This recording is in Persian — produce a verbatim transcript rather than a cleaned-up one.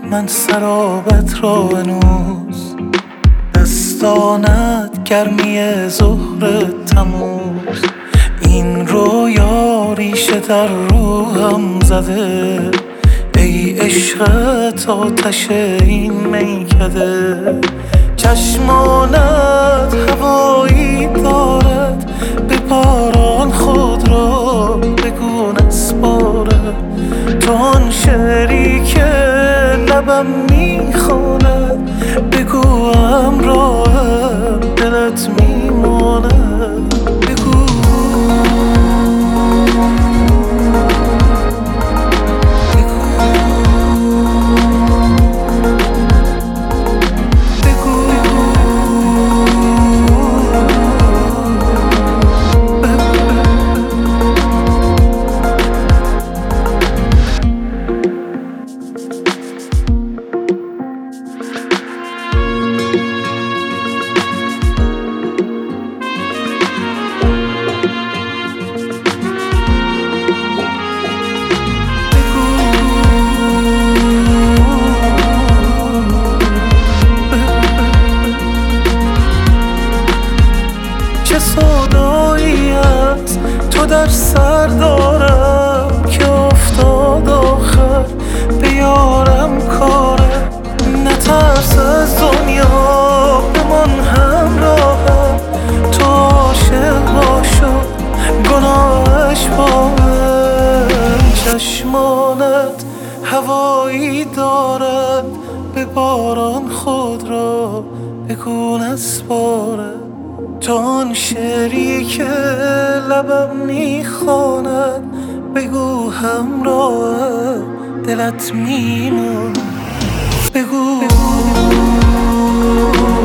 من سرابت را هنوز، دستانت گرمی ظهر تموز. این رویا ریشه در روحم زده، ای عشقت آتش این میکده. چشمانت هوایی دارد، بپاران خود را بگو نسپارد. تو آن شعری که لبم میخواند، بگو همراهم دلت میماند. بگو چه سودایی است تو در سر دارم، که افتاد آخر به یارم کاره. نترس از دنیا بمان همراهم، تو عاشق باشو گناهش با من. چشمانت هوایی دارد، به باران خود را بگو نسپارد. تو آن شعری که لبم میخواند، بگو همراه دلت میماند. بگو, بگو